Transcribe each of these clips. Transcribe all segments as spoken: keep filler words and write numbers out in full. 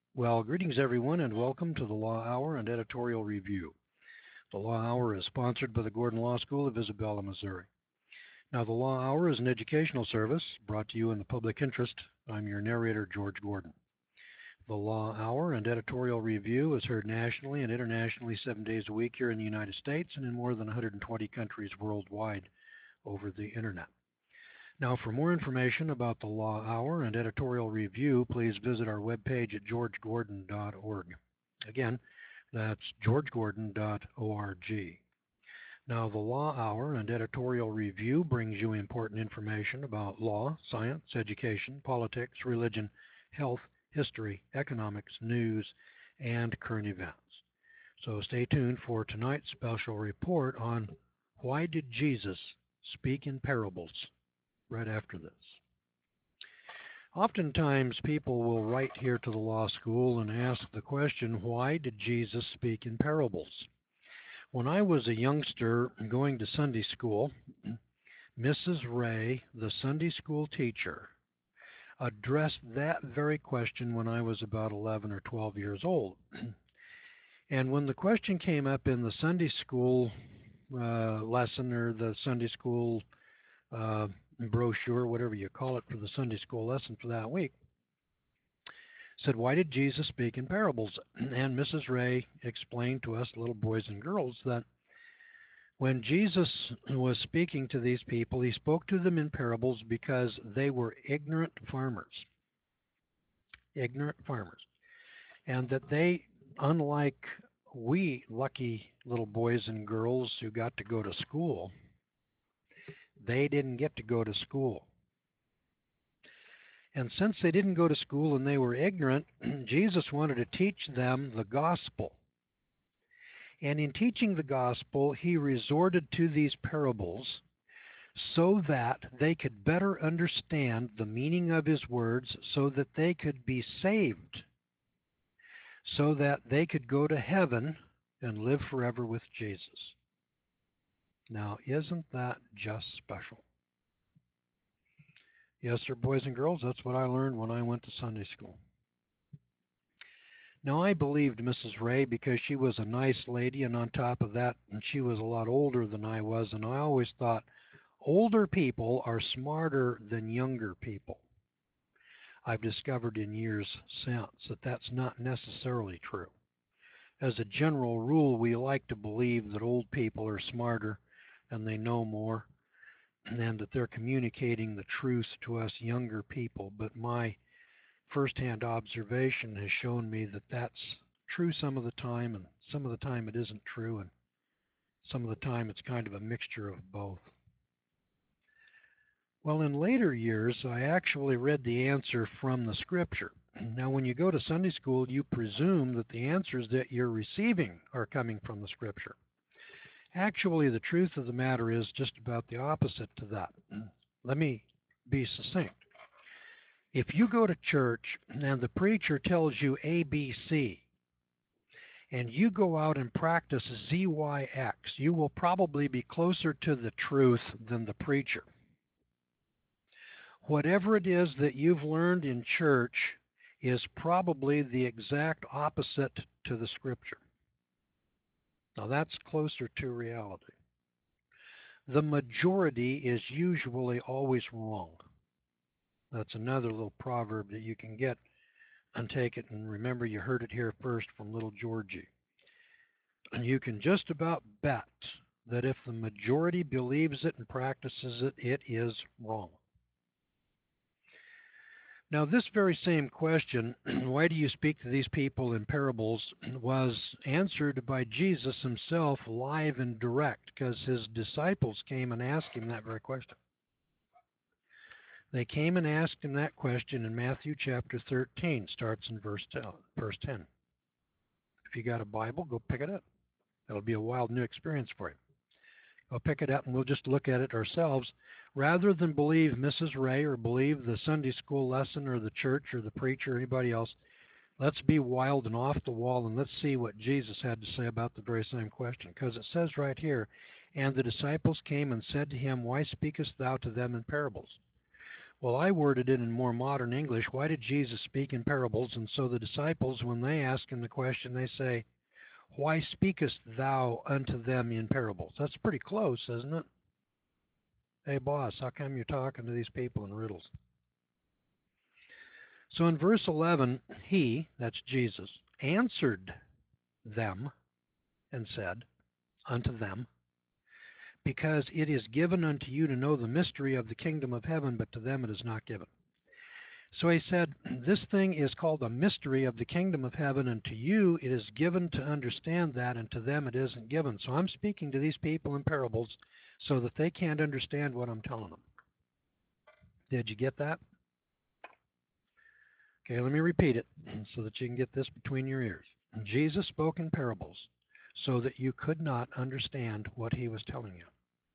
Well, greetings everyone, and welcome to the Law Hour and Editorial Review. The Law Hour is sponsored by the Gordon Law School of Isabella, Missouri. Now, the Law Hour is an educational service brought to you in the public interest. I'm your narrator, George Gordon. The Law Hour and Editorial Review is heard nationally and internationally seven days a week here in the United States and in more than one hundred twenty countries worldwide over the internet. Now, for more information about the Law Hour and Editorial Review, please visit our webpage at george gordon dot org. Again, that's george gordon dot org. Now, the Law Hour and Editorial Review brings you important information about law, science, education, politics, religion, health, history, economics, news, and current events. So stay tuned for tonight's special report on Why Did Jesus Speak in Parables? Right after this. Oftentimes, people will write here to the law school and ask the question, why did Jesus speak in parables? When I was a youngster going to Sunday school, Missus Ray, the Sunday school teacher, addressed that very question when I was about eleven or twelve years old. And when the question came up in the Sunday school uh, lesson or the Sunday school uh, brochure, whatever you call it, for the Sunday school lesson for that week, said, why did Jesus speak in parables? And Missus Ray explained to us, little boys and girls, that when Jesus was speaking to these people, he spoke to them in parables because they were ignorant farmers. Ignorant farmers. And that they, unlike we lucky little boys and girls who got to go to school, they didn't get to go to school. And since they didn't go to school and they were ignorant, Jesus wanted to teach them the gospel. And in teaching the gospel, he resorted to these parables so that they could better understand the meaning of his words, so that they could be saved, so that they could go to heaven and live forever with Jesus. Now, isn't that just special? Yes, sir, boys and girls, that's what I learned when I went to Sunday school. Now, I believed Missus Ray because she was a nice lady, and on top of that, and she was a lot older than I was, and I always thought older people are smarter than younger people. I've discovered in years since that that's not necessarily true. As a general rule, we like to believe that old people are smarter and they know more, and that they're communicating the truth to us younger people. But my firsthand observation has shown me that that's true some of the time, and some of the time it isn't true, and some of the time it's kind of a mixture of both. Well, in later years, I actually read the answer from the Scripture. Now, when you go to Sunday school, you presume that the answers that you're receiving are coming from the Scripture. Actually, the truth of the matter is just about the opposite to that. Let me be succinct. If you go to church and the preacher tells you A B C, and you go out and practice Z Y X, you will probably be closer to the truth than the preacher. Whatever it is that you've learned in church is probably the exact opposite to the Scripture. Now, that's closer to reality. The majority is usually always wrong. That's another little proverb that you can get and take it, and remember you heard it here first from little Georgie. And you can just about bet that if the majority believes it and practices it, it is wrong. Now, this very same question, why do you speak to these people in parables, was answered by Jesus himself live and direct, because his disciples came and asked him that very question. They came and asked him that question in Matthew chapter thirteen, starts in verse ten. If you got a Bible, go pick it up. It'll be a wild new experience for you. Go pick it up and we'll just look at it ourselves. Rather than believe Missus Ray or believe the Sunday school lesson or the church or the preacher or anybody else, let's be wild and off the wall and let's see what Jesus had to say about the very same question. Because it says right here, and the disciples came and said to him, why speakest thou to them in parables? Well, I worded it in more modern English. Why did Jesus speak in parables? And so the disciples, when they ask him the question, they say, why speakest thou unto them in parables? That's pretty close, isn't it? Hey, boss, how come you're talking to these people in riddles? So in verse eleven, he, that's Jesus, answered them and said unto them, because it is given unto you to know the mystery of the kingdom of heaven, but to them it is not given. So he said, this thing is called a mystery of the kingdom of heaven, and to you it is given to understand that, and to them it isn't given. So I'm speaking to these people in parables so that they can't understand what I'm telling them. Did you get that? Okay, let me repeat it so that you can get this between your ears. Jesus spoke in parables so that you could not understand what he was telling you.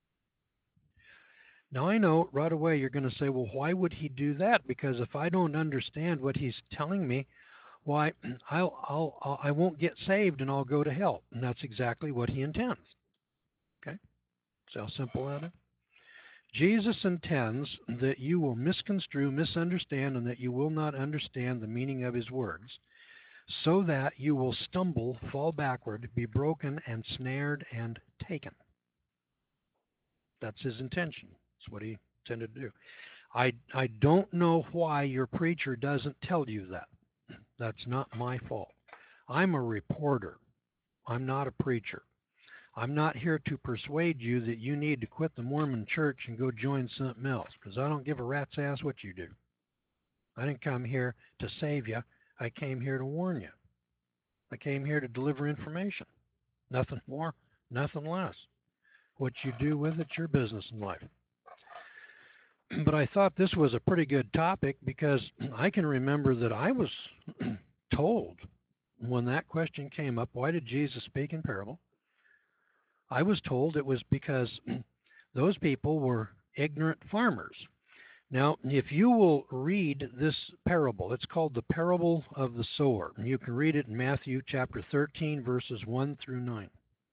Now, I know right away you're going to say, well, why would he do that? Because if I don't understand what he's telling me, why, I'll, I'll, I'll, I won't get saved and I'll go to hell. And that's exactly what he intends. Okay? See how simple that is? Jesus intends that you will misconstrue, misunderstand, and that you will not understand the meaning of his words, so that you will stumble, fall backward, be broken, and snared, and taken. That's his intention. That's what he intended to do. I, I don't know why your preacher doesn't tell you that. That's not my fault. I'm a reporter. I'm not a preacher. I'm not here to persuade you that you need to quit the Mormon church and go join something else, because I don't give a rat's ass what you do. I didn't come here to save you. I came here to warn you. I came here to deliver information. Nothing more, nothing less. What you do with it's your business in life. But I thought this was a pretty good topic because I can remember that I was told when that question came up, why did Jesus speak in parable? I was told it was because those people were ignorant farmers. Now, if you will read this parable, it's called the parable of the sower. You can read it in Matthew chapter thirteen, verses one through nine.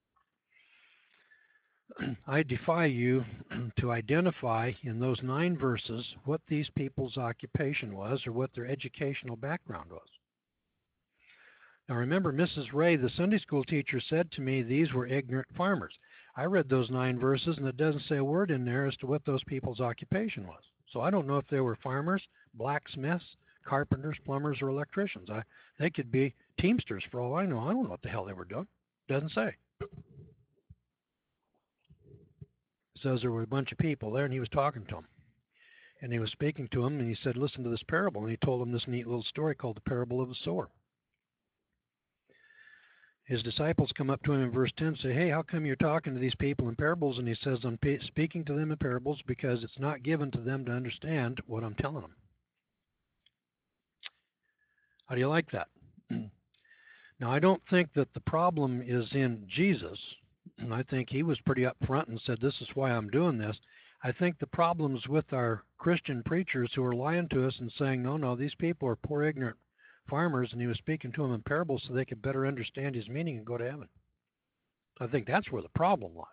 I defy you to identify in those nine verses what these people's occupation was or what their educational background was. Now remember, Missus Ray, the Sunday school teacher, said to me these were ignorant farmers. I read those nine verses, and it doesn't say a word in there as to what those people's occupation was. So I don't know if they were farmers, blacksmiths, carpenters, plumbers, or electricians. I, they could be teamsters for all I know. I don't know what the hell they were doing. It doesn't say. It says there were a bunch of people there, and he was talking to them. And he was speaking to them, and he said, listen to this parable. And he told them this neat little story called the parable of the sower. His disciples come up to him in verse ten and say, hey, how come you're talking to these people in parables? And he says, I'm speaking to them in parables because it's not given to them to understand what I'm telling them. How do you like that? Now, I don't think that the problem is in Jesus. And I think he was pretty upfront and said, this is why I'm doing this. I think the problem's with our Christian preachers who are lying to us and saying, no, no, these people are poor, ignorant farmers, and he was speaking to them in parables so they could better understand his meaning and go to heaven. I think that's where the problem lies.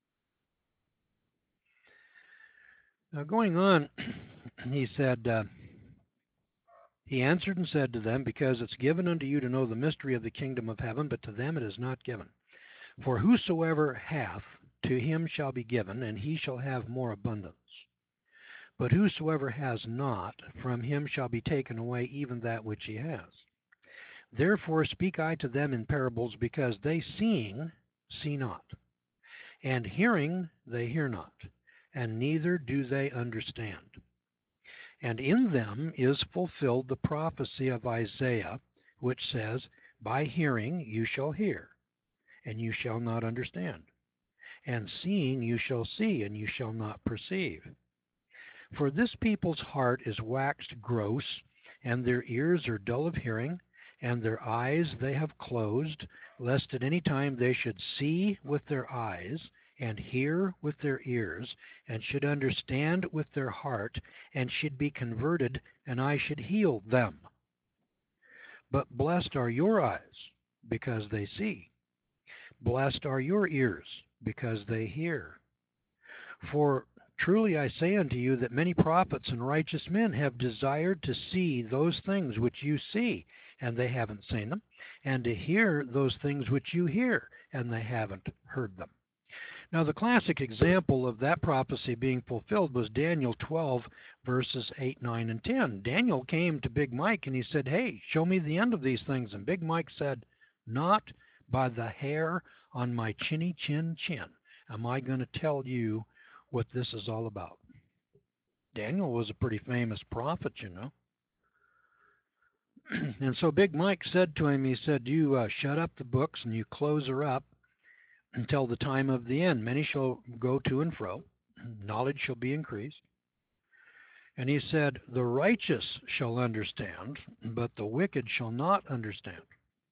Now, going on, he said, uh, he answered and said to them, because it's given unto you to know the mystery of the kingdom of heaven, but to them it is not given. For whosoever hath, to him shall be given, and he shall have more abundance. But whosoever has not, from him shall be taken away even that which he has. Therefore speak I to them in parables, because they seeing see not, and hearing they hear not, and neither do they understand. And in them is fulfilled the prophecy of Isaiah, which says, by hearing you shall hear, and you shall not understand, and seeing you shall see, and you shall not perceive. For this people's heart is waxed gross, and their ears are dull of hearing, and their eyes they have closed, lest at any time they should see with their eyes, and hear with their ears, and should understand with their heart, and should be converted, and I should heal them. But blessed are your eyes, because they see. Blessed are your ears, because they hear. For Truly I say unto you that many prophets and righteous men have desired to see those things which you see, and they haven't seen them, and to hear those things which you hear, and they haven't heard them. Now, the classic example of that prophecy being fulfilled was Daniel twelve, verses eight, nine, and ten. Daniel came to Big Mike and he said, "Hey, show me the end of these things." And Big Mike said, "Not by the hair on my chinny chin chin am I going to tell you what this is all about." Daniel was a pretty famous prophet, you know. And so Big Mike said to him, he said, "You uh, shut up the books and you close her up until the time of the end. Many shall go to and fro, knowledge shall be increased." And he said, "The righteous shall understand, but the wicked shall not understand."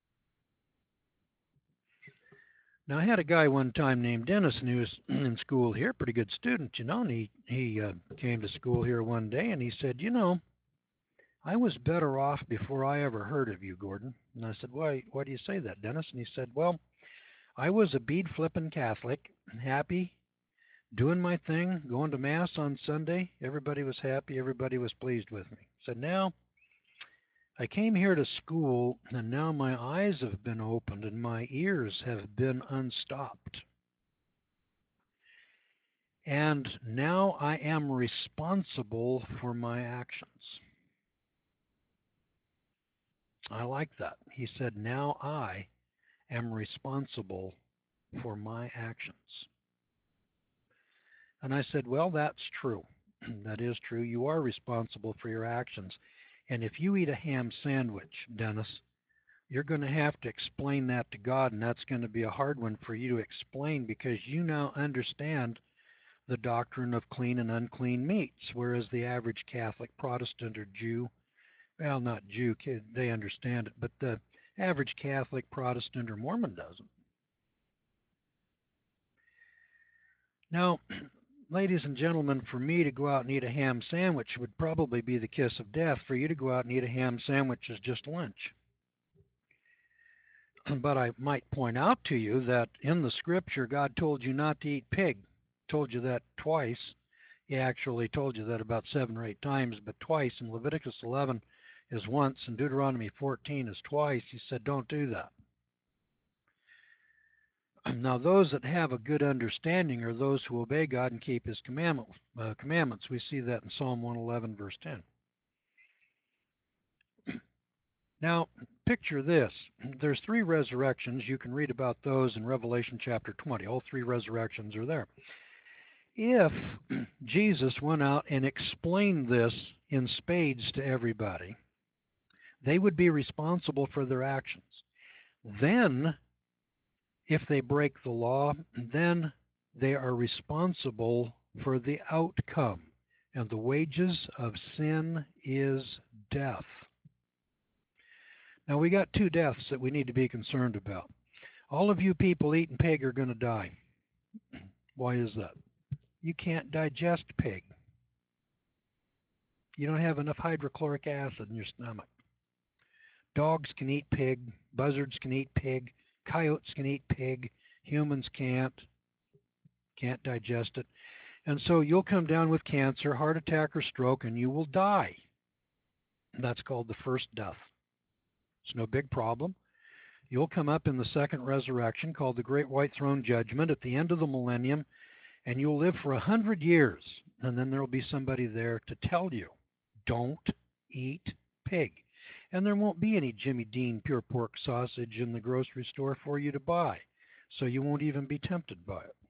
Now, I had a guy one time named Dennis, and he was in school here, pretty good student, you know, and he, he uh, came to school here one day, and he said, "You know, I was better off before I ever heard of you, Gordon." And I said, why, why do you say that, Dennis? And he said, "Well, I was a bead-flipping Catholic, happy, doing my thing, going to Mass on Sunday. Everybody was happy. Everybody was pleased with me." He said, "Now, I came here to school, and now my eyes have been opened and my ears have been unstopped. And now I am responsible for my actions." I like that. He said, "Now I am responsible for my actions." And I said, "Well, that's true. That is true. You are responsible for your actions. And if you eat a ham sandwich, Dennis, you're going to have to explain that to God, and that's going to be a hard one for you to explain because you now understand the doctrine of clean and unclean meats, whereas the average Catholic, Protestant, or Jew, well, not Jew, they understand it, but the average Catholic, Protestant, or Mormon doesn't." Now, ladies and gentlemen, for me to go out and eat a ham sandwich would probably be the kiss of death. For you to go out and eat a ham sandwich is just lunch. But I might point out to you that in the scripture, God told you not to eat pig. Told you that twice. He actually told you that about seven or eight times, but twice. In Leviticus eleven is once, and Deuteronomy fourteen is twice. He said, don't do that. Now, those that have a good understanding are those who obey God and keep His commandment, uh, commandments. We see that in Psalm one eleven, verse ten. Now, picture this. There's three resurrections. You can read about those in Revelation chapter twenty. All three resurrections are there. If Jesus went out and explained this in spades to everybody, they would be responsible for their actions. Then, if they break the law, then they are responsible for the outcome. And the wages of sin is death. Now, we got two deaths that we need to be concerned about. All of you people eating pig are going to die. Why is that? You can't digest pig. You don't have enough hydrochloric acid in your stomach. Dogs can eat pig. Buzzards can eat pig. Coyotes can eat pig. Humans can't. Can't digest it. And so you'll come down with cancer, heart attack, or stroke, and you will die. That's called the first death. It's no big problem. You'll come up in the second resurrection called the Great White Throne Judgment at the end of the millennium, and you'll live for a hundred years, and then there will be somebody there to tell you, don't eat pig. And there won't be any Jimmy Dean pure pork sausage in the grocery store for you to buy, so you won't even be tempted by it.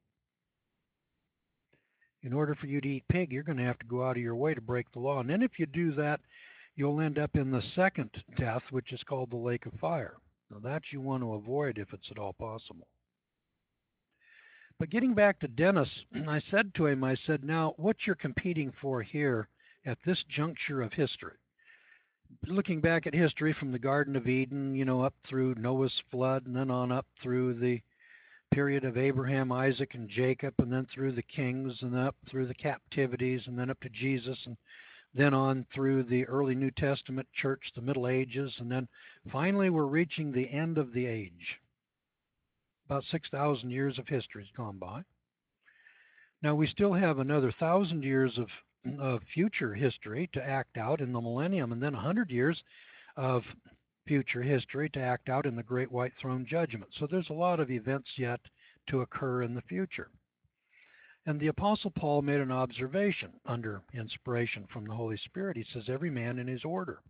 In order for you to eat pig, you're going to have to go out of your way to break the law. And then if you do that, you'll end up in the second death, which is called the lake of fire. Now, that you want to avoid if it's at all possible. But getting back to Dennis, I said to him, I said, now, what you're competing for here at this juncture of history, looking back at history from the Garden of Eden, you know, up through Noah's flood, and then on up through the period of Abraham, Isaac, and Jacob, and then through the kings, and up through the captivities, and then up to Jesus, and then on through the early New Testament church, the Middle Ages, and then finally we're reaching the end of the age. About six thousand years of history has gone by. Now, we still have another thousand years of, of future history to act out in the millennium, and then a hundred years of future history to act out in the Great White Throne Judgment. So there's a lot of events yet to occur in the future. And the Apostle Paul made an observation under inspiration from the Holy Spirit. He says, every man in his order.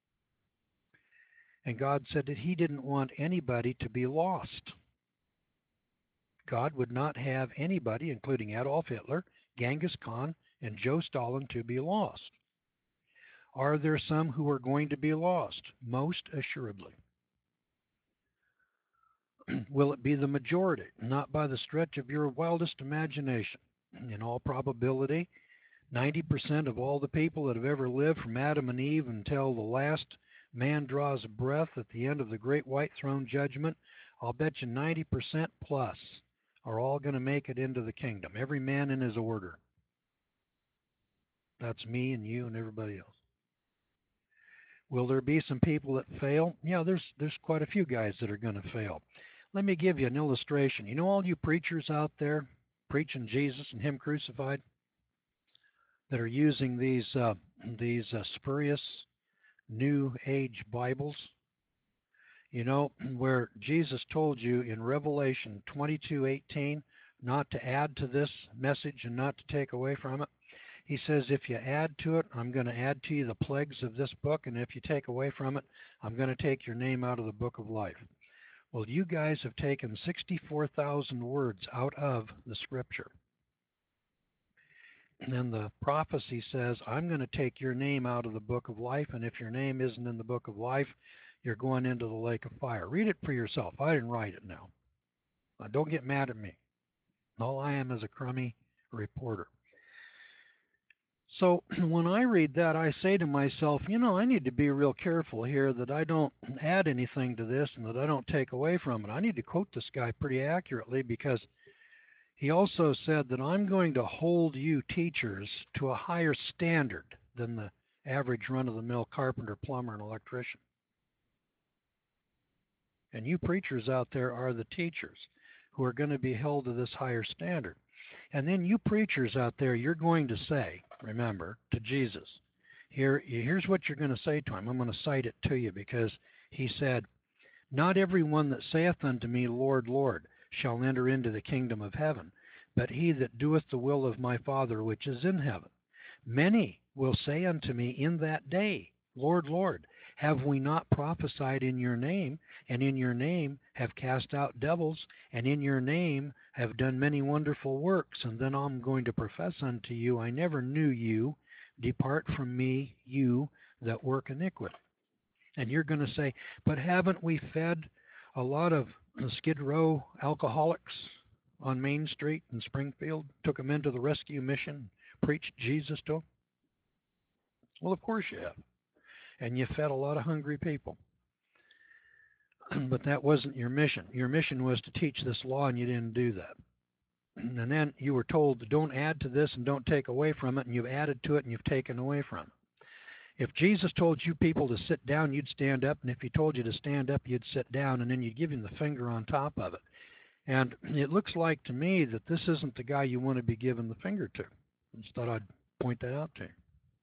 And God said that he didn't want anybody to be lost. God would not have anybody, including Adolf Hitler, Genghis Khan, and Joe Stalin, to be lost. Are there some who are going to be lost? Most assuredly. Will it be the majority? Not by the stretch of your wildest imagination. In all probability, ninety percent of all the people that have ever lived from Adam and Eve until the last man draws a breath at the end of the Great White Throne Judgment, I'll bet you ninety percent plus are all going to make it into the kingdom. Every man in his order. That's me and you and everybody else. Will there be some people that fail? Yeah, there's there's quite a few guys that are going to fail. Let me give you an illustration. You know all you preachers out there preaching Jesus and Him crucified that are using these uh, these uh, spurious New Age Bibles? You know, where Jesus told you in Revelation twenty-two eighteen not to add to this message and not to take away from it. He says, if you add to it, I'm going to add to you the plagues of this book, and if you take away from it, I'm going to take your name out of the book of life. Well, you guys have taken sixty-four thousand words out of the Scripture. And then the prophecy says, I'm going to take your name out of the book of life, and if your name isn't in the book of life, you're going into the lake of fire. Read it for yourself. I didn't write it now. Now, don't get mad at me. All I am is a crummy reporter. So when I read that, I say to myself, you know, I need to be real careful here that I don't add anything to this and that I don't take away from it. I need to quote this guy pretty accurately, because he also said that I'm going to hold you teachers to a higher standard than the average run-of-the-mill carpenter, plumber, and electrician. And you preachers out there are the teachers who are going to be held to this higher standard. And then you preachers out there, you're going to say, remember, to Jesus, here, here's what you're going to say to him. I'm going to cite it to you, because he said, not every one that saith unto me, Lord, Lord, shall enter into the kingdom of heaven, but he that doeth the will of my Father which is in heaven. Many will say unto me in that day, Lord, Lord, have we not prophesied in your name, and in your name have cast out devils, and in your name have done many wonderful works? And then I'm going to profess unto you, I never knew you. Depart from me, you that work iniquity. And you're going to say, but haven't we fed a lot of Skid Row alcoholics on Main Street in Springfield, took them into the rescue mission, preached Jesus to them? Well, of course you have. And you fed a lot of hungry people. But that wasn't your mission. Your mission was to teach this law, and you didn't do that. And then you were told, don't add to this and don't take away from it, and you've added to it and you've taken away from it. If Jesus told you people to sit down, you'd stand up, and if he told you to stand up, you'd sit down, and then you'd give him the finger on top of it. And it looks like to me that this isn't the guy you want to be giving the finger to. I just thought I'd point that out to you.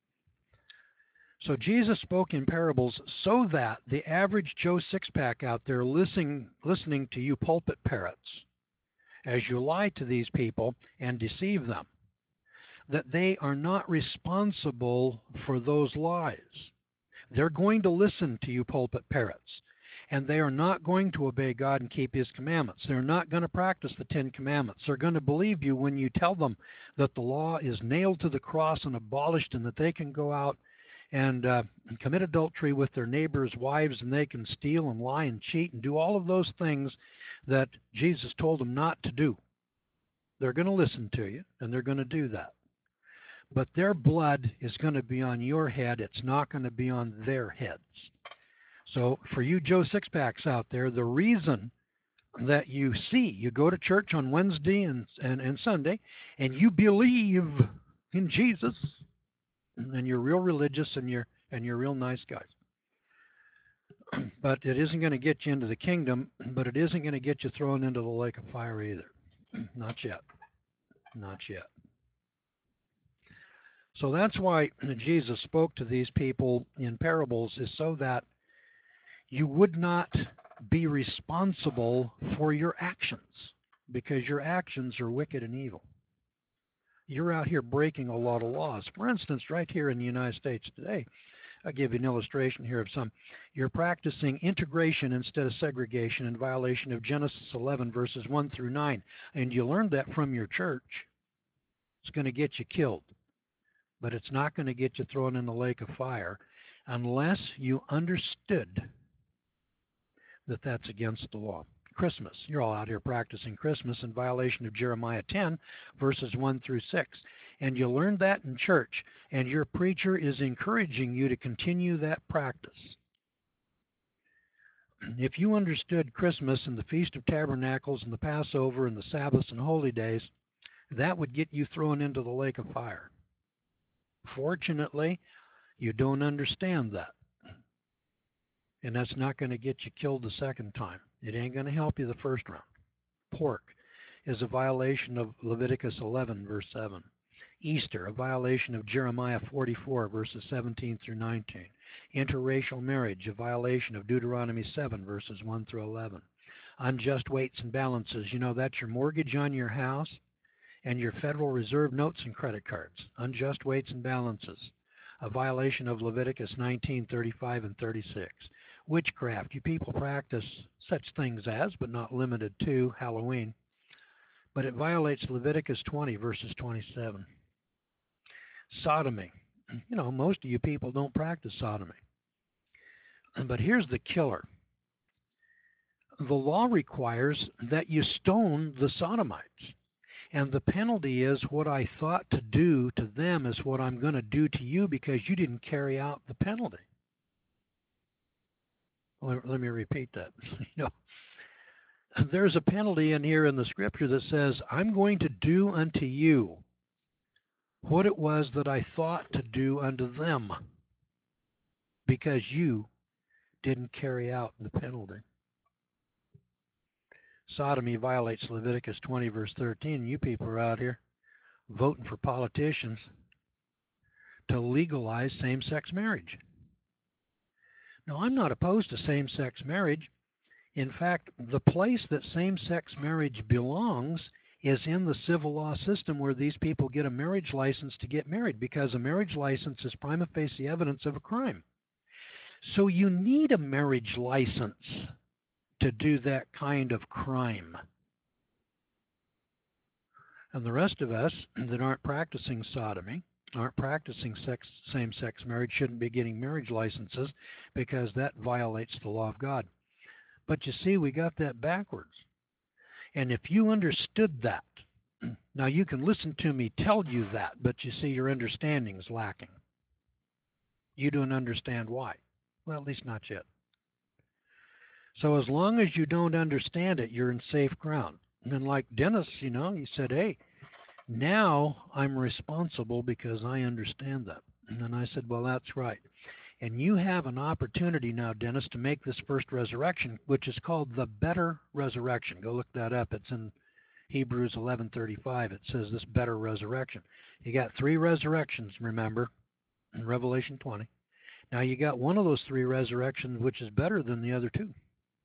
So Jesus spoke in parables so that the average Joe Sixpack out there listening, listening to you pulpit parrots as you lie to these people and deceive them, that they are not responsible for those lies. They're going to listen to you pulpit parrots, and they are not going to obey God and keep His commandments. They're not going to practice the Ten Commandments. They're going to believe you when you tell them that the law is nailed to the cross and abolished, and that they can go out and uh, commit adultery with their neighbors' wives, and they can steal and lie and cheat and do all of those things that Jesus told them not to do. They're going to listen to you, and they're going to do that. But their blood is going to be on your head. It's not going to be on their heads. So for you Joe Sixpacks out there, the reason that you see, you go to church on Wednesday and, and, and Sunday, and you believe in Jesus, and you're real religious, and you're and you're real nice guys. But it isn't going to get you into the kingdom, but it isn't going to get you thrown into the lake of fire either. Not yet. Not yet. So that's why Jesus spoke to these people in parables, is so that you would not be responsible for your actions, because your actions are wicked and evil. You're out here breaking a lot of laws. For instance, right here in the United States today, I'll give you an illustration here of some. You're practicing integration instead of segregation in violation of Genesis eleven, verses one through nine. And you learned that from your church. It's going to get you killed. But it's not going to get you thrown in the lake of fire unless you understood that that's against the law. Christmas. You're all out here practicing Christmas in violation of Jeremiah ten, verses one through six. And you learned that in church, and your preacher is encouraging you to continue that practice. If you understood Christmas and the Feast of Tabernacles and the Passover and the Sabbaths and holy days, that would get you thrown into the lake of fire. Fortunately, you don't understand that. And that's not going to get you killed the second time. It ain't going to help you the first round. Pork is a violation of Leviticus eleven, verse seven. Easter, a violation of Jeremiah forty-four, verses seventeen through nineteen. Interracial marriage, a violation of Deuteronomy seven, verses one through eleven. Unjust weights and balances, you know, that's your mortgage on your house and your Federal Reserve notes and credit cards. Unjust weights and balances, a violation of Leviticus nineteen, thirty-five, and thirty-six. Witchcraft, you people practice such things as, but not limited to, Halloween. But it violates Leviticus twenty, verses twenty-seven. Sodomy. You know, most of you people don't practice sodomy. But here's the killer. The law requires that you stone the sodomites. And the penalty is what I thought to do to them is what I'm going to do to you because you didn't carry out the penalty. Let, let me repeat that. You know, there's a penalty in here in the scripture that says, I'm going to do unto you what it was that I thought to do unto them because you didn't carry out the penalty. Sodomy violates Leviticus twenty, verse thirteen. You people are out here voting for politicians to legalize same-sex marriage. Now, I'm not opposed to same-sex marriage. In fact, the place that same-sex marriage belongs is in the civil law system where these people get a marriage license to get married, because a marriage license is prima facie evidence of a crime. So you need a marriage license to do that kind of crime. And the rest of us that aren't practicing sodomy, aren't practicing sex, same-sex marriage, shouldn't be getting marriage licenses because that violates the law of God. But you see, we got that backwards. And if you understood that, now you can listen to me tell you that, but you see your understanding is lacking. You don't understand why. Well, at least not yet. So as long as you don't understand it, you're in safe ground. And then like Dennis, you know, he said, hey, now I'm responsible because I understand that. And then I said, well, that's right. And you have an opportunity now, Dennis, to make this first resurrection, which is called the better resurrection. Go look that up. It's in Hebrews eleven thirty-five. It says this better resurrection. You got three resurrections, remember, in Revelation twenty. Now you got one of those three resurrections which is better than the other two.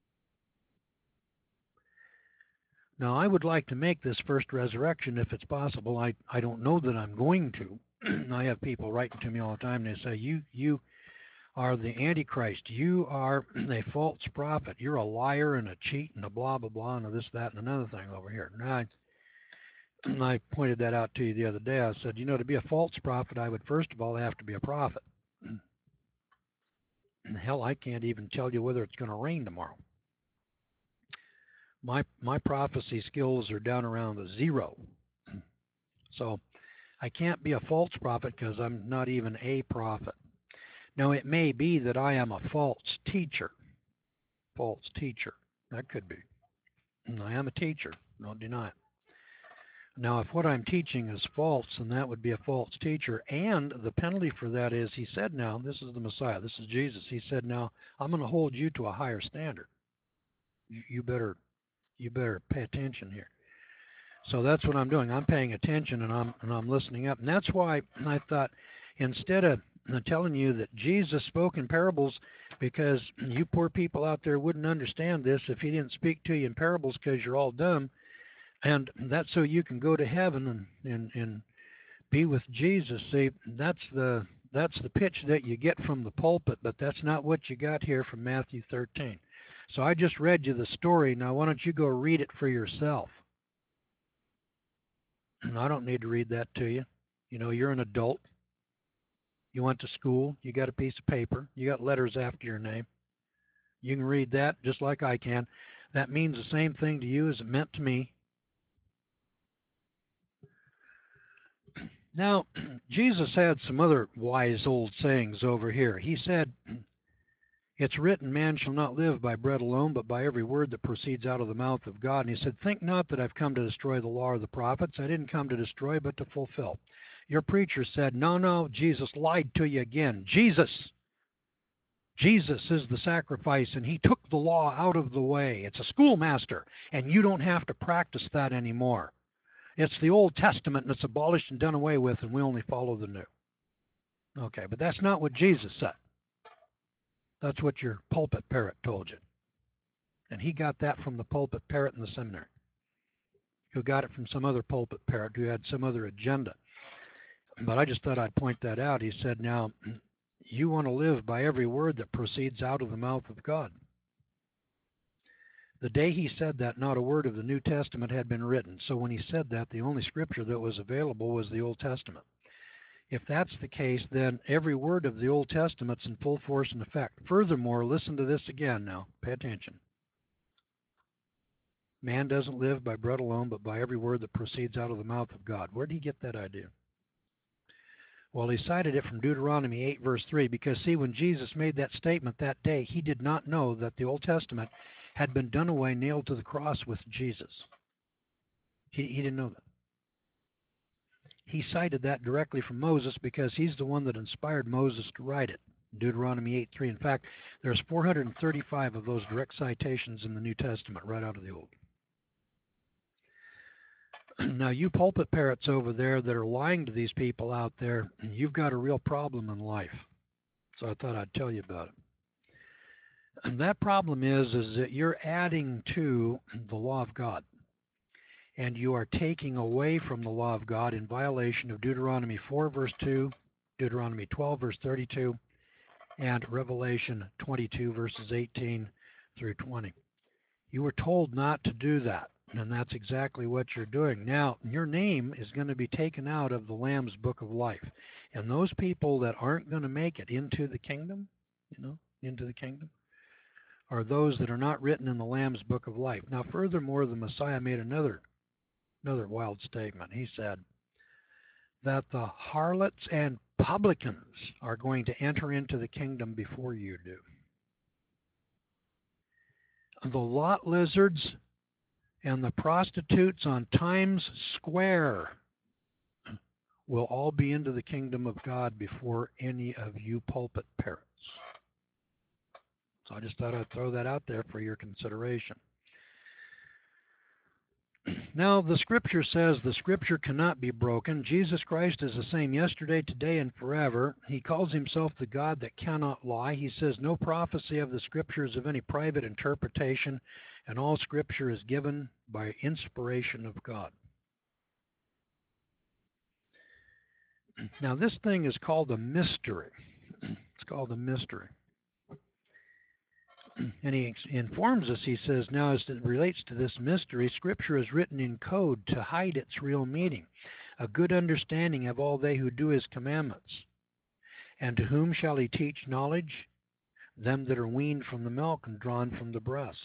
Now, I would like to make this first resurrection if it's possible. I, I don't know that I'm going to. I have people writing to me all the time, and they say, you you are the Antichrist. You are a false prophet. You're a liar and a cheat and a blah, blah, blah, and a this, that, and another thing over here. And I, and I pointed that out to you the other day. I said, you know, to be a false prophet, I would first of all have to be a prophet. And hell, I can't even tell you whether it's going to rain tomorrow. My my prophecy skills are down around the zero. So I can't be a false prophet because I'm not even a prophet. Now, it may be that I am a false teacher. False teacher. That could be. I am a teacher. Don't deny it. Now, if what I'm teaching is false, then that would be a false teacher. And the penalty for that is, he said now, this is the Messiah, this is Jesus. He said now, I'm going to hold you to a higher standard. You, you better... You better pay attention here. So that's what I'm doing. I'm paying attention and I'm and I'm listening up. And that's why I thought instead of telling you that Jesus spoke in parables because you poor people out there wouldn't understand this if he didn't speak to you in parables because you're all dumb, and that's so you can go to heaven and, and, and be with Jesus. See, that's the that's the pitch that you get from the pulpit, but that's not what you got here from Matthew thirteen. So I just read you the story. Now why don't you go read it for yourself? I don't need to read that to you. You know, you're an adult. You went to school. You got a piece of paper. You got letters after your name. You can read that just like I can. That means the same thing to you as it meant to me. Now, Jesus had some other wise old sayings over here. He said, it's written, man shall not live by bread alone, but by every word that proceeds out of the mouth of God. And he said, think not that I've come to destroy the law or the prophets. I didn't come to destroy, but to fulfill. Your preacher said, no, no, Jesus lied to you again. Jesus, Jesus is the sacrifice, and he took the law out of the way. It's a schoolmaster, and you don't have to practice that anymore. It's the Old Testament, and it's abolished and done away with, and we only follow the New. Okay, but that's not what Jesus said. That's what your pulpit parrot told you. And he got that from the pulpit parrot in the seminary, who got it from some other pulpit parrot who had some other agenda. But I just thought I'd point that out. He said, now, you want to live by every word that proceeds out of the mouth of God. The day he said that, not a word of the New Testament had been written. So when he said that, the only scripture that was available was the Old Testament. If that's the case, then every word of the Old Testament's in full force and effect. Furthermore, listen to this again now. Pay attention. Man doesn't live by bread alone, but by every word that proceeds out of the mouth of God. Where did he get that idea? Well, he cited it from Deuteronomy eight, verse three, because, see, when Jesus made that statement that day, he did not know that the Old Testament had been done away, nailed to the cross with Jesus. He, he didn't know that. He cited that directly from Moses because he's the one that inspired Moses to write it, Deuteronomy eight three. In fact, there's four hundred thirty-five of those direct citations in the New Testament right out of the Old. Now, you pulpit parrots over there that are lying to these people out there, you've got a real problem in life. So I thought I'd tell you about it. And that problem is, is that you're adding to the law of God. And you are taking away from the law of God in violation of Deuteronomy four, verse two, Deuteronomy twelve, verse thirty-two, and Revelation twenty-two, verses eighteen through twenty. You were told not to do that, and that's exactly what you're doing. Now, your name is going to be taken out of the Lamb's Book of Life. And those people that aren't going to make it into the kingdom, you know, into the kingdom, are those that are not written in the Lamb's Book of Life. Now, furthermore, the Messiah made another Another wild statement. He said that the harlots and publicans are going to enter into the kingdom before you do. The lot lizards and the prostitutes on Times Square will all be into the kingdom of God before any of you pulpit parrots. So I just thought I'd throw that out there for your consideration. Now, the Scripture says the Scripture cannot be broken. Jesus Christ is the same yesterday, today, and forever. He calls himself the God that cannot lie. He says no prophecy of the Scripture is of any private interpretation, and all Scripture is given by inspiration of God. Now, this thing is called a mystery. It's called a mystery. And he informs us, he says, now as it relates to this mystery, Scripture is written in code to hide its real meaning, a good understanding of all they who do his commandments. And to whom shall he teach knowledge? Them that are weaned from the milk and drawn from the breast.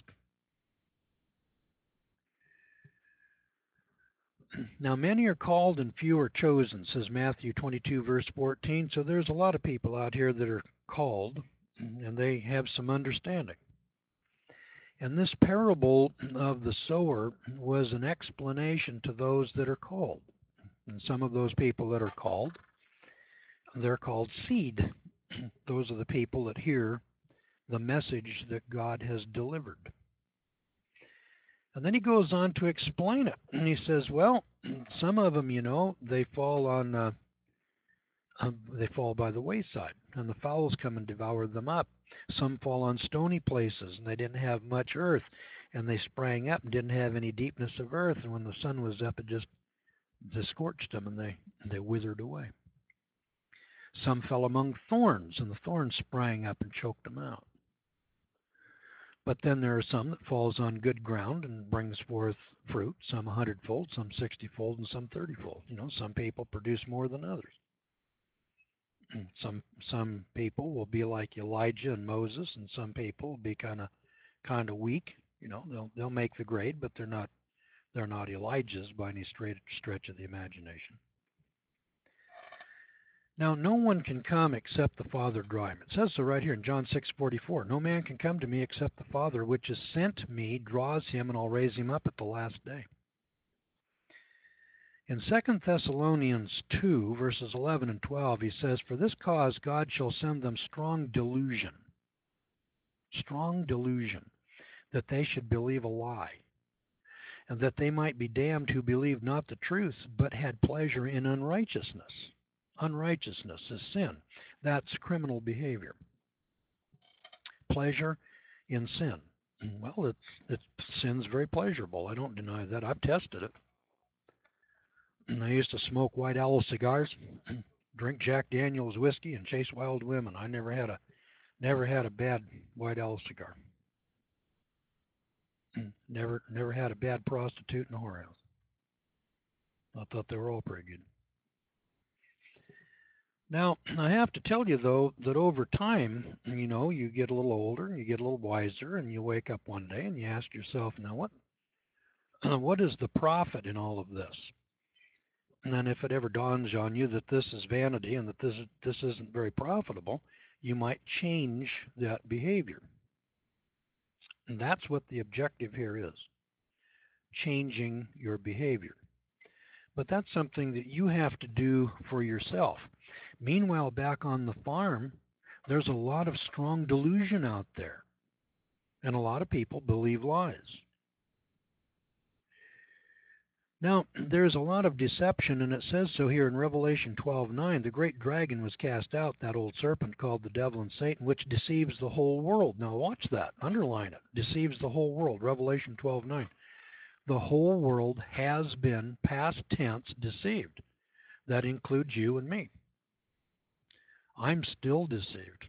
Now many are called and few are chosen, says Matthew twenty-two, verse fourteen. So there's a lot of people out here that are called, and they have some understanding. And this parable of the sower was an explanation to those that are called. And some of those people that are called, they're called seed. Those are the people that hear the message that God has delivered. And then he goes on to explain it. And he says, well, some of them, you know, they fall on, uh, um, they fall by the wayside, and the fowls come and devour them up. Some fall on stony places, and they didn't have much earth, and they sprang up and didn't have any deepness of earth. And when the sun was up, it just, just scorched them, and they, they withered away. Some fell among thorns, and the thorns sprang up and choked them out. But then there are some that falls on good ground and brings forth fruit, some a hundredfold, some sixtyfold, and some thirtyfold. You know, some people produce more than others. Some some people will be like Elijah and Moses, and some people will be kind of kind of weak. You know, they'll they'll make the grade, but they're not they're not Elijahs by any straight stretch of the imagination. Now, no one can come except the Father draw him. It says so right here in John six forty-four. No man can come to me except the Father which has sent me draws him, and I'll raise him up at the last day. In Second Thessalonians two, verses eleven and twelve, he says, for this cause God shall send them strong delusion, strong delusion, that they should believe a lie, and that they might be damned who believed not the truth, but had pleasure in unrighteousness. Unrighteousness is sin. That's criminal behavior. Pleasure in sin. Well, it's, it's sin's very pleasurable. I don't deny that. I've tested it. And I used to smoke White Owl cigars, drink Jack Daniels whiskey, and chase wild women. I never had a never had a bad White Owl cigar. Never never had a bad prostitute in a whorehouse. I thought they were all pretty good. Now, I have to tell you, though, that over time, you know, you get a little older, you get a little wiser, and you wake up one day and you ask yourself, now what, what is the profit in all of this? And then if it ever dawns on you that this is vanity and that this, this isn't very profitable, you might change that behavior. And that's what the objective here is, changing your behavior. But that's something that you have to do for yourself. Meanwhile, back on the farm, there's a lot of strong delusion out there. And a lot of people believe lies. Now, there's a lot of deception, and it says so here in Revelation twelve nine. The great dragon was cast out, that old serpent called the devil and Satan, which deceives the whole world. Now watch that. Underline it. Deceives the whole world. Revelation twelve nine. The whole world has been, past tense, deceived. That includes you and me. I'm still deceived.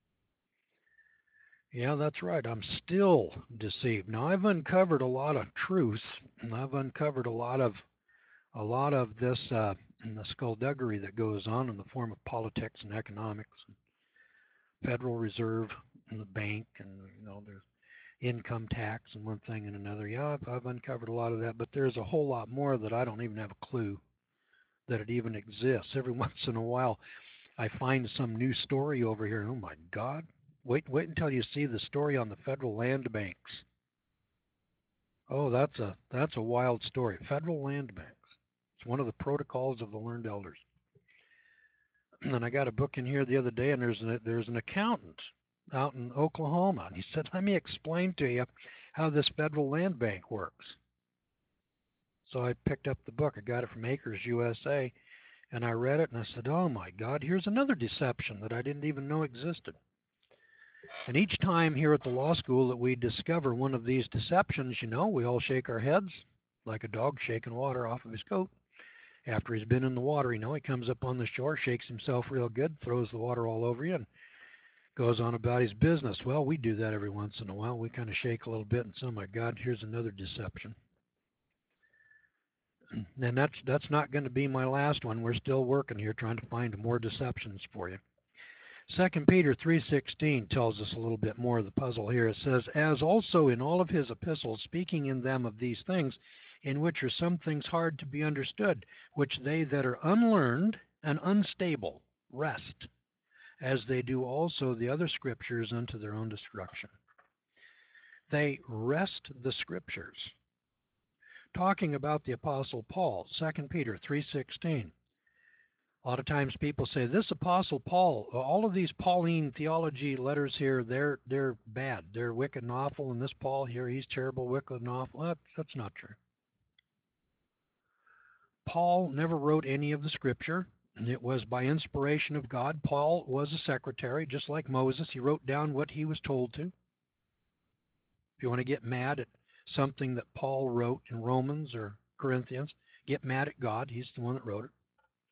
Yeah, that's right. I'm still deceived. Now, I've uncovered a lot of truth, and I've uncovered a lot of a lot of this uh, the skullduggery that goes on in the form of politics and economics, and Federal Reserve and the bank, and you know, there's income tax and one thing and another. Yeah, I've, I've uncovered a lot of that, but there's a whole lot more that I don't even have a clue that it even exists. Every once in a while, I find some new story over here. Oh my God! Wait, wait until you see the story on the federal land banks. Oh, that's a that's a wild story. Federal land banks. It's one of the protocols of the learned elders. And I got a book in here the other day, and there's an, there's an accountant out in Oklahoma, and he said, "Let me explain to you how this federal land bank works." So I picked up the book. I got it from Acres U S A, and I read it, and I said, "Oh my God, here's another deception that I didn't even know existed." And each time here at the law school that we discover one of these deceptions, you know, we all shake our heads like a dog shaking water off of his coat. After he's been in the water, you know, he comes up on the shore, shakes himself real good, throws the water all over you, and goes on about his business. Well, we do that every once in a while. We kind of shake a little bit and say, "Oh my God, here's another deception." And that's that's not going to be my last one. We're still working here trying to find more deceptions for you. Second Peter three sixteen tells us a little bit more of the puzzle here. It says, "As also in all of his epistles, speaking in them of these things, in which are some things hard to be understood, which they that are unlearned and unstable wrest, as they do also the other scriptures unto their own destruction." They wrest the scriptures. Talking about the Apostle Paul, Second Peter three sixteen. A lot of times people say, this Apostle Paul, all of these Pauline theology letters here, they're they're bad. They're wicked and awful, and this Paul here, he's terrible, wicked and awful. That's, that's not true. Paul never wrote any of the Scripture. It was by inspiration of God. Paul was a secretary, just like Moses. He wrote down what he was told to. If you want to get mad at something that Paul wrote in Romans or Corinthians, get mad at God. He's the one that wrote it.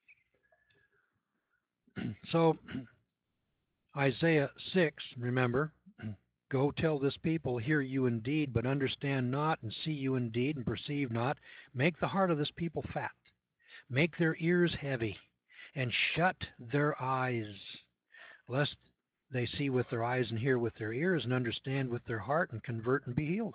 So, Isaiah six, remember, go tell this people, hear you indeed, but understand not, and see you indeed, and perceive not. Make the heart of this people fat. Make their ears heavy, and shut their eyes, lest they see with their eyes and hear with their ears and understand with their heart and convert and be healed.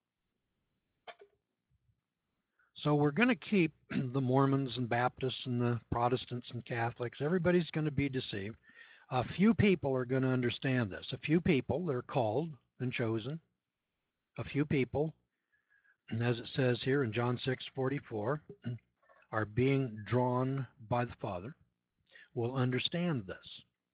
So we're going to keep the Mormons and Baptists and the Protestants and Catholics. Everybody's going to be deceived. A few people are going to understand this. A few people that are called and chosen. A few people, and as it says here in John six forty-four, are being drawn by the Father, will understand this.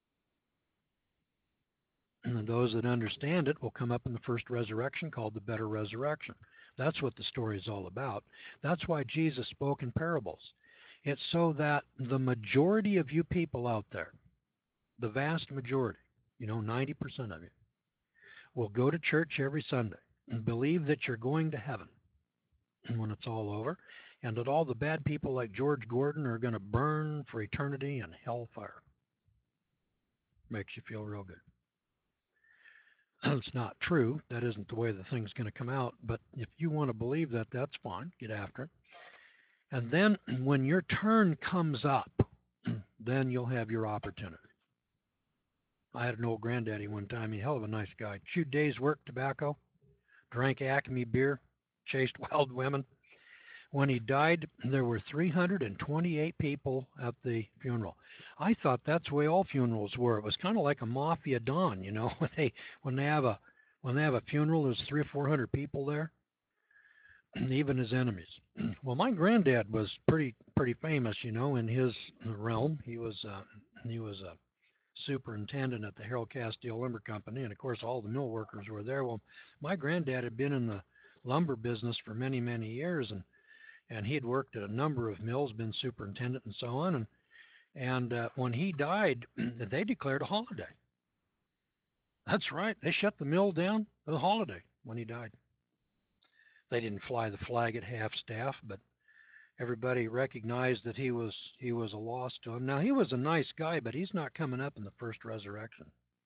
And those that understand it will come up in the first resurrection called the better resurrection. That's what the story is all about. That's why Jesus spoke in parables. It's so that the majority of you people out there, the vast majority, you know, ninety percent of you, will go to church every Sunday and believe that you're going to heaven when it's all over, and that all the bad people like George Gordon are going to burn for eternity in hellfire. Makes you feel real good. It's not true. That isn't the way the thing's going to come out. But if you want to believe that, that's fine. Get after it. And then when your turn comes up, then you'll have your opportunity. I had an old granddaddy one time. He's a hell of a nice guy. Chewed days' work tobacco, drank Acme beer, chased wild women. When he died, there were three hundred twenty-eight people at the funeral. I thought that's the way all funerals were. It was kind of like a mafia don, you know, when they when they have a when they have a funeral, there's three or four hundred people there, even his enemies. Well, my granddad was pretty pretty famous, you know, in his realm. He was uh, he was a superintendent at the Harold Castile Lumber Company, and of course all the mill workers were there. Well, my granddad had been in the lumber business for many many years, and And he had worked at a number of mills, been superintendent and so on. And, and uh, when he died, they declared a holiday. That's right. They shut the mill down for the holiday when he died. They didn't fly the flag at half-staff, but everybody recognized that he was he was a loss to him. Now, he was a nice guy, but he's not coming up in the first resurrection.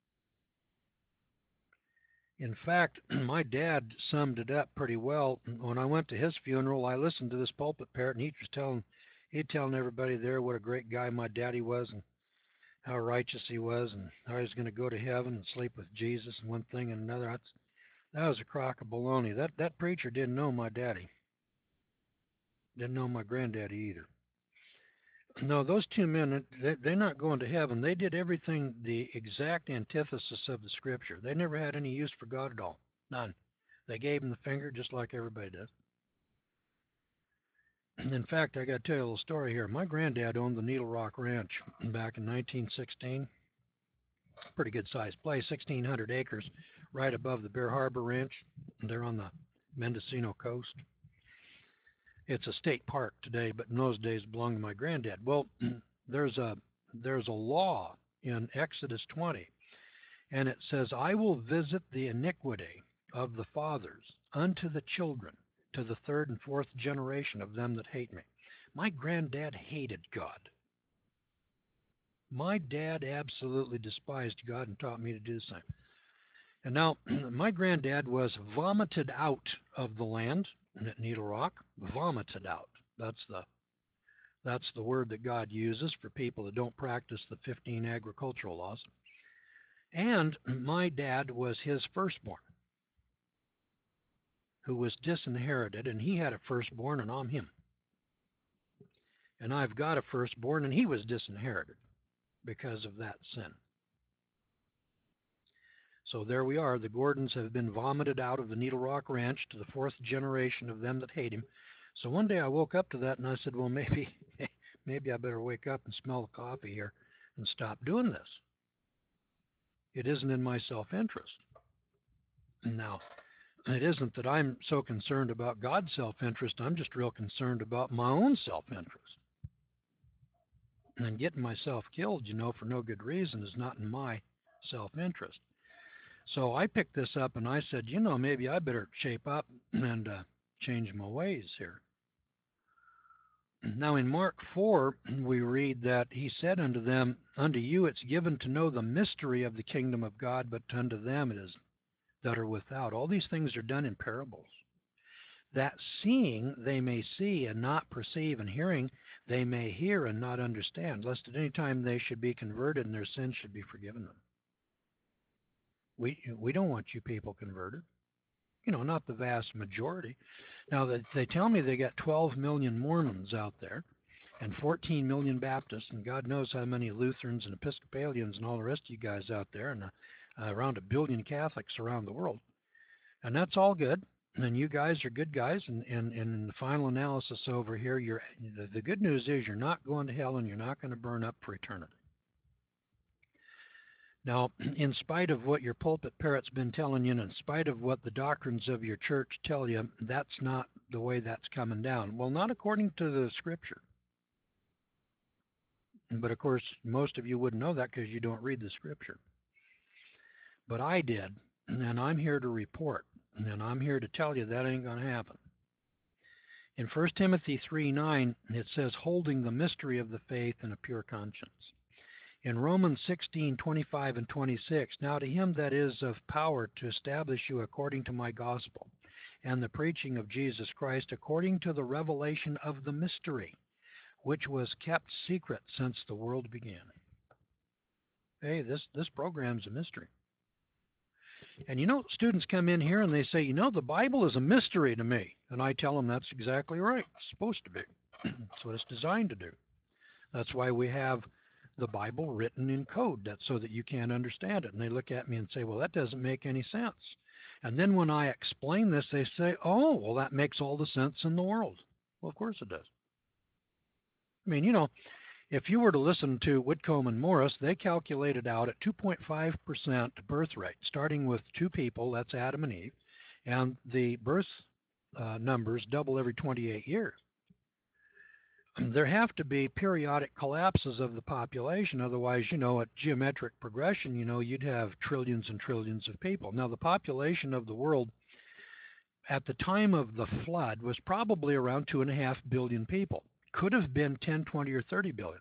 In fact, my dad summed it up pretty well. When I went to his funeral, I listened to this pulpit parrot, and he was telling, he'd telling everybody there what a great guy my daddy was and how righteous he was and how he was going to go to heaven and sleep with Jesus and one thing and another. That's, that was a crock of baloney. That, that preacher didn't know my daddy. Didn't know my granddaddy either. No, those two men, they're not going to heaven. They did everything the exact antithesis of the Scripture. They never had any use for God at all. None. They gave him the finger just like everybody does. In fact, I got to tell you a little story here. My granddad owned the Needle Rock Ranch back in nineteen sixteen. Pretty good-sized place, sixteen hundred acres, right above the Bear Harbor Ranch. They're on the Mendocino coast. It's a state park today, but in those days it belonged to my granddad. Well, there's a there's a law in Exodus twenty, and it says, I will visit the iniquity of the fathers unto the children, to the third and fourth generation of them that hate me. My granddad hated God. My dad absolutely despised God and taught me to do the same. And now, my granddad was vomited out of the land at Needle Rock, vomited out. That's the that's the word that God uses for people that don't practice the fifteen agricultural laws. And my dad was his firstborn, who was disinherited, and he had a firstborn, and I'm him. And I've got a firstborn, and he was disinherited because of that sin. So there we are. The Gordons have been vomited out of the Needle Rock Ranch to the fourth generation of them that hate him. So one day I woke up to that and I said, well, maybe maybe I better wake up and smell the coffee here and stop doing this. It isn't in my self-interest. Now, it isn't that I'm so concerned about God's self-interest. I'm just real concerned about my own self-interest. And getting myself killed, you know, for no good reason is not in my self-interest. So I picked this up and I said, you know, maybe I better shape up and uh, change my ways here. Now in Mark four, we read that he said unto them, unto you it's given to know the mystery of the kingdom of God, but unto them it is that are without. All these things are done in parables, that seeing they may see and not perceive, and hearing they may hear and not understand, lest at any time they should be converted and their sins should be forgiven them. We we don't want you people converted. You know, not the vast majority. Now, they tell me they got twelve million Mormons out there and fourteen million Baptists, and God knows how many Lutherans and Episcopalians and all the rest of you guys out there, and uh, around a billion Catholics around the world. And that's all good. And you guys are good guys, and, and, and in the final analysis over here, you're, the, the good news is you're not going to hell and you're not going to burn up for eternity. Now, in spite of what your pulpit parrot's been telling you, and in spite of what the doctrines of your church tell you, that's not the way that's coming down. Well, not according to the Scripture. But, of course, most of you wouldn't know that because you don't read the Scripture. But I did, and I'm here to report, and I'm here to tell you that ain't going to happen. In First Timothy three nine, it says, holding the mystery of the faith in a pure conscience. In Romans sixteen twenty-five and twenty-six, now to him that is of power to establish you according to my gospel, and the preaching of Jesus Christ according to the revelation of the mystery, which was kept secret since the world began. Hey, this, this program's a mystery. And you know, students come in here and they say, you know, the Bible is a mystery to me. And I tell them that's exactly right. It's supposed to be. That's what it's designed to do. That's why we have the Bible written in code, that's so that you can't understand it. And they look at me and say, well, that doesn't make any sense. And then when I explain this, they say, oh, well, that makes all the sense in the world. Well, of course it does. I mean, you know, if you were to listen to Whitcomb and Morris, they calculated out at two point five percent birth rate, starting with two people, that's Adam and Eve, and the birth uh, numbers double every twenty-eight years. There have to be periodic collapses of the population. Otherwise, you know, at geometric progression, you know, you'd have trillions and trillions of people. Now, the population of the world at the time of the flood was probably around two and a half billion people. Could have been ten, twenty, or thirty billion.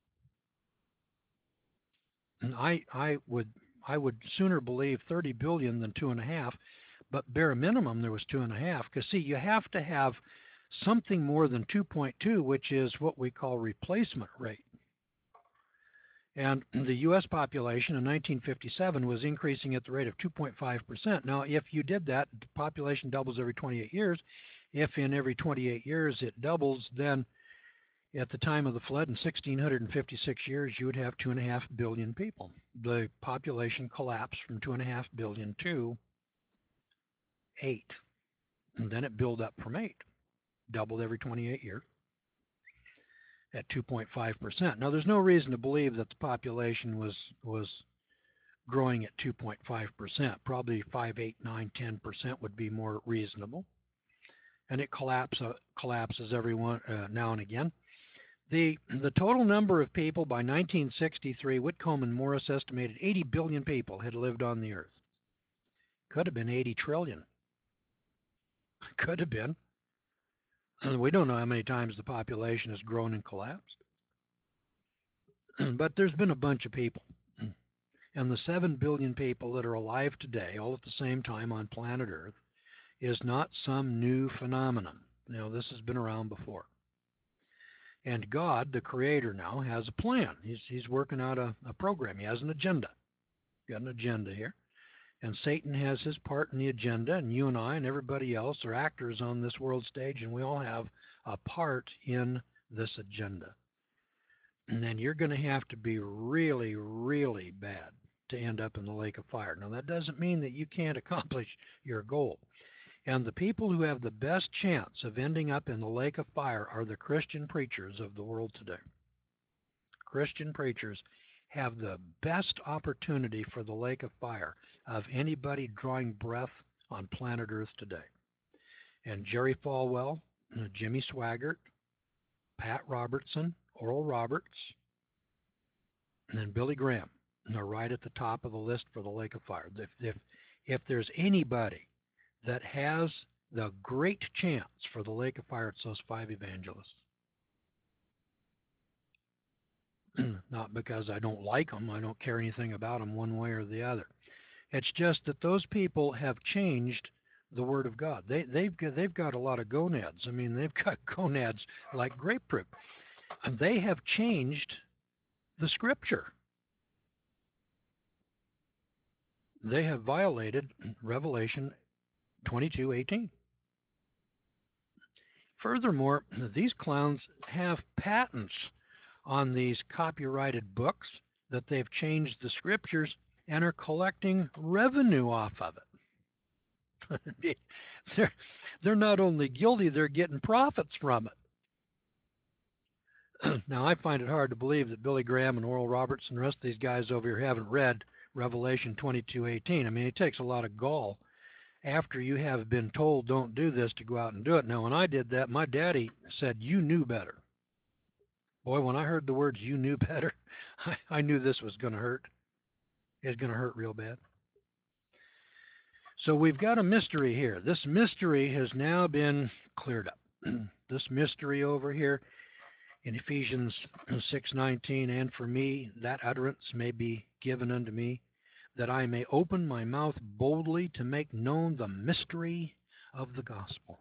And I, I would, I would sooner believe thirty billion than two and a half, but bare minimum there was two and a half. Because see, you have to have something more than two point two, which is what we call replacement rate. And the U S population in nineteen fifty-seven was increasing at the rate of two point five percent. Now, if you did that, the population doubles every twenty-eight years. If in every twenty-eight years it doubles, then at the time of the flood in one thousand six hundred fifty-six years, you would have two and a half billion people. The population collapsed from two and a half billion to eight. And then it built up from eight. Doubled every twenty-eight years at two point five percent. Now, there's no reason to believe that the population was was growing at two point five percent. Probably five, eight, nine, ten percent would be more reasonable. And it collapse, uh, collapses every one, uh, now and again. The, the total number of people by nineteen sixty-three, Whitcomb and Morris estimated eighty billion people had lived on the earth. Could have been eighty trillion. Could have been. We don't know how many times the population has grown and collapsed. But there's been a bunch of people. And the seven billion people that are alive today, all at the same time on planet Earth, is not some new phenomenon. You know, this has been around before. And God, the Creator now, has a plan. He's, he's working out a, a program. He has an agenda. Got an agenda here. And Satan has his part in the agenda, and you and I and everybody else are actors on this world stage, and we all have a part in this agenda. And then you're going to have to be really, really bad to end up in the lake of fire. Now, that doesn't mean that you can't accomplish your goal. And the people who have the best chance of ending up in the lake of fire are the Christian preachers of the world today. Christian preachers have the best opportunity for the lake of fire of anybody drawing breath on planet Earth today. And Jerry Falwell, Jimmy Swaggart, Pat Robertson, Oral Roberts, and then Billy Graham are right at the top of the list for the lake of fire. If, if, if there's anybody that has the great chance for the lake of fire, it's those five evangelists. Not because I don't like them, I don't care anything about them one way or the other. It's just that those people have changed the Word of God. They, they've, got, they've got a lot of gonads. I mean, they've got gonads like grapefruit. And they have changed the Scripture. They have violated Revelation twenty-two eighteen. Furthermore, these clowns have patents on these copyrighted books that they've changed the Scriptures and are collecting revenue off of it. they're, they're not only guilty, they're getting profits from it. Now, I find it hard to believe that Billy Graham and Oral Roberts and the rest of these guys over here haven't read Revelation twenty-two eighteen. I mean, it takes a lot of gall after you have been told don't do this to go out and do it. Now, when I did that, my daddy said, you knew better. Boy, when I heard the words you knew better, I, I knew this was going to hurt. It's going to hurt real bad. So we've got a mystery here. This mystery has now been cleared up. This mystery over here in Ephesians six nineteen, and for me that utterance may be given unto me, that I may open my mouth boldly to make known the mystery of the gospel.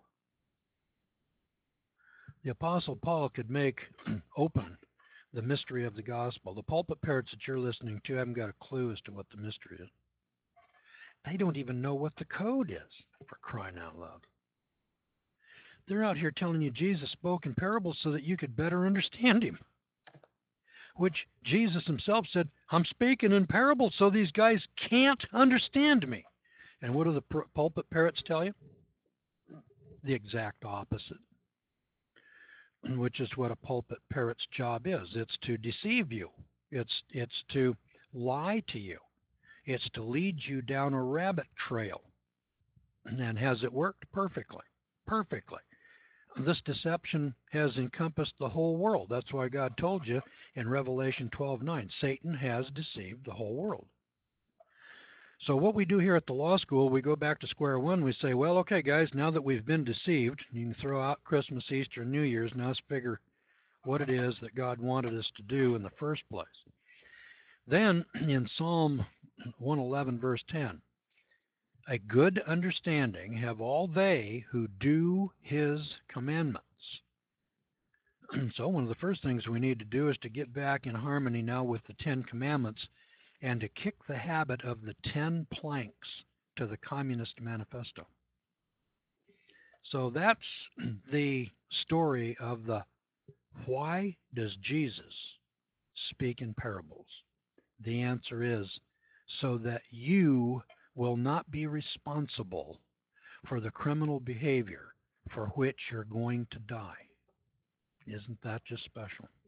The Apostle Paul could make open the mystery of the gospel. The pulpit parrots that you're listening to haven't got a clue as to what the mystery is. They don't even know what the code is, for crying out loud. They're out here telling you Jesus spoke in parables so that you could better understand him, which Jesus himself said, I'm speaking in parables so these guys can't understand me. And what do the pulpit parrots tell you? The exact opposite, which is what a pulpit parrot's job is. It's to deceive you. It's, it's to lie to you. It's to lead you down a rabbit trail. And has it worked? Perfectly. Perfectly. This deception has encompassed the whole world. That's why God told you in Revelation twelve nine, Satan has deceived the whole world. So what we do here at the law school, we go back to square one. We say, well, okay, guys, now that we've been deceived, you can throw out Christmas, Easter, and New Year's. Now let's figure what it is that God wanted us to do in the first place. Then in Psalm one eleven, verse ten, a good understanding have all they who do his commandments. So one of the first things we need to do is to get back in harmony now with the Ten Commandments and to kick the habit of the ten planks to the Communist Manifesto. So that's the story of the why does Jesus speak in parables? The answer is so that you will not be responsible for the criminal behavior for which you're going to die. Isn't that just special?